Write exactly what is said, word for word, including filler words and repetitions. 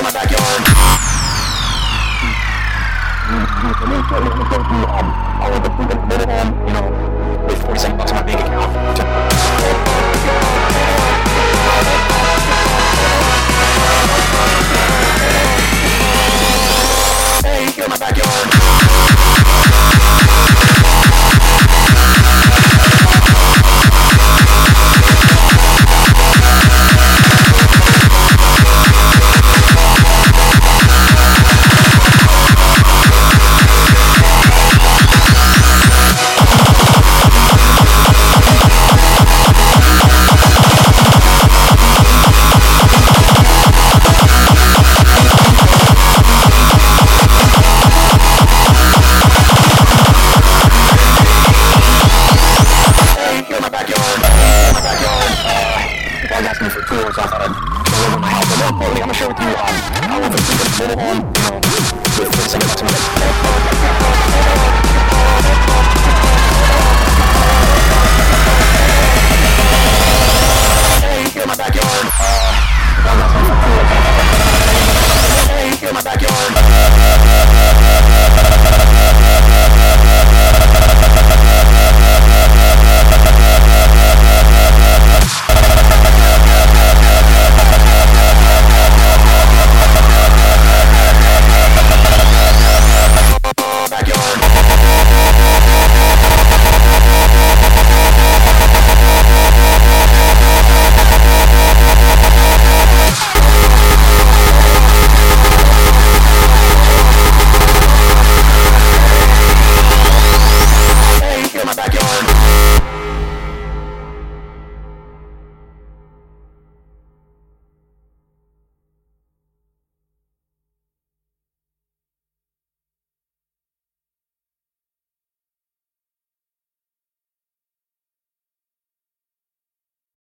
my backyard. Let me show you, let me show you, um, all of the food in the middle home, you know, with forty-seven bucks in my bank account. Hey, you're in my backyard. For tools, I thought I'd go over my house. But more importantly, I'm gonna share with you um, how I was a mobile home.